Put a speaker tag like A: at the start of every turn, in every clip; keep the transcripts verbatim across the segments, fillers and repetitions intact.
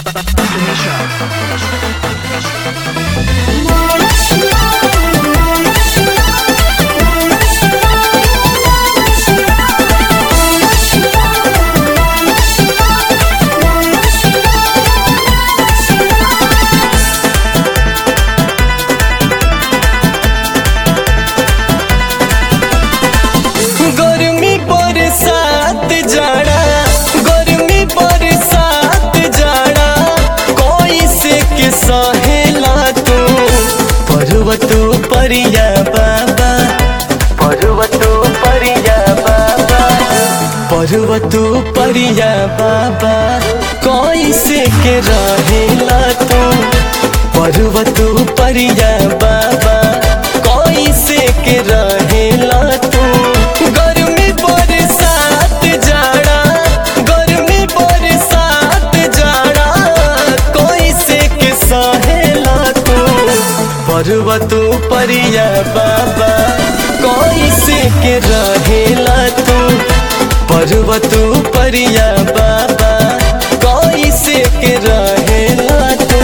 A: गर्मी बरसात जाड़ा गर्मी बरसात जाड़ा कोई से के सहेला तू पर्वत परिया बाबा पर्वत परिया बाबा पर्वत परिया बाबा कोई से के रहेला तू पर्वत परिया बाबा कोई से के रहेला तू गर्मी बरसात जाड़ा गर्मी बरसात जाड़ा कोई से के सहेला तू पर्वत परिया बाबा कोई से के रहेला तू पर्वत परिया बाबा कोई से के रहेला तू।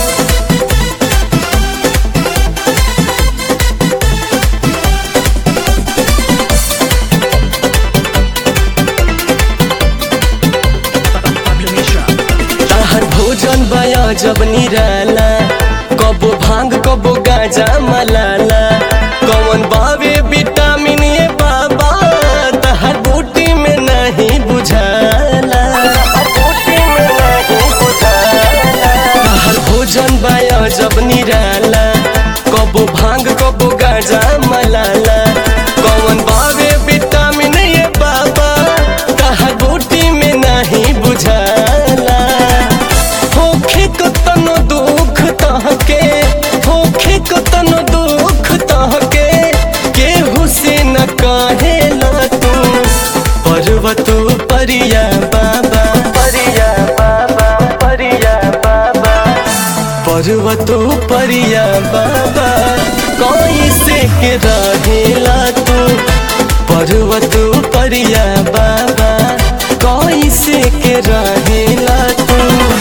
A: भोजन बया जब निराला कबो भांग कबो गाजा मलाला कौन बावे विटामिन ये बाबा तहर बूटी में नहीं बुझाला बूटी में नहीं बुझाला तहर भोजन बया जब निराला कबो भांग कबो गाजा मलाला कौन बावे विटामिन ये बाबा तहर बूटी में नहीं बुझाला होखे को तनो दुख तहके होखे को तनो दुख तहके केहू से न कहेला तू पर्वत परिया बाबा परिया बाबा परिया बाबा पर्वत परिया बाबा कोई से के रहेला तू पर्वत परिया बाबा कोई से के रहेला तू।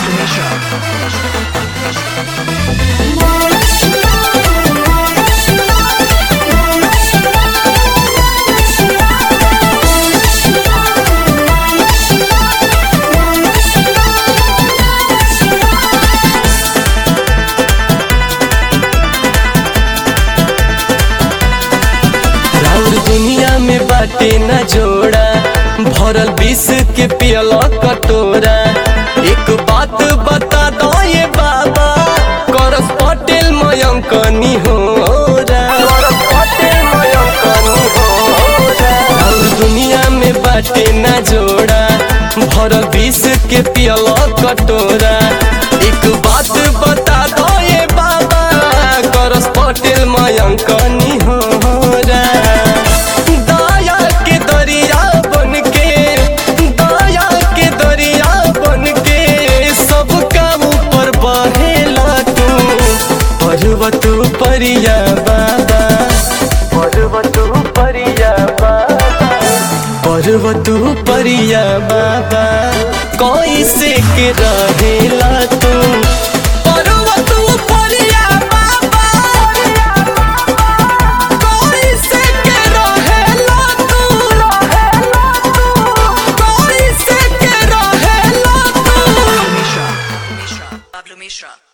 A: दुनिया में बाटे न जोड़ा भरल विष के पियल कटोरा एक बात बता दो ये बाबा करस पटेल मयंकनी हो दुनिया में बाटे न जोड़ा भरल विष के पियल कटोरा एक बात बता दो ये बाबा करस पटेल मयंकनी हो पर्वत परिया बाबा पर्वत परिया बाबा पर्वत परिया बाबा कोई से के रहेला तू पर्वत परिया बाबा कोई से के रहेला तू कोई से के रहेला तू।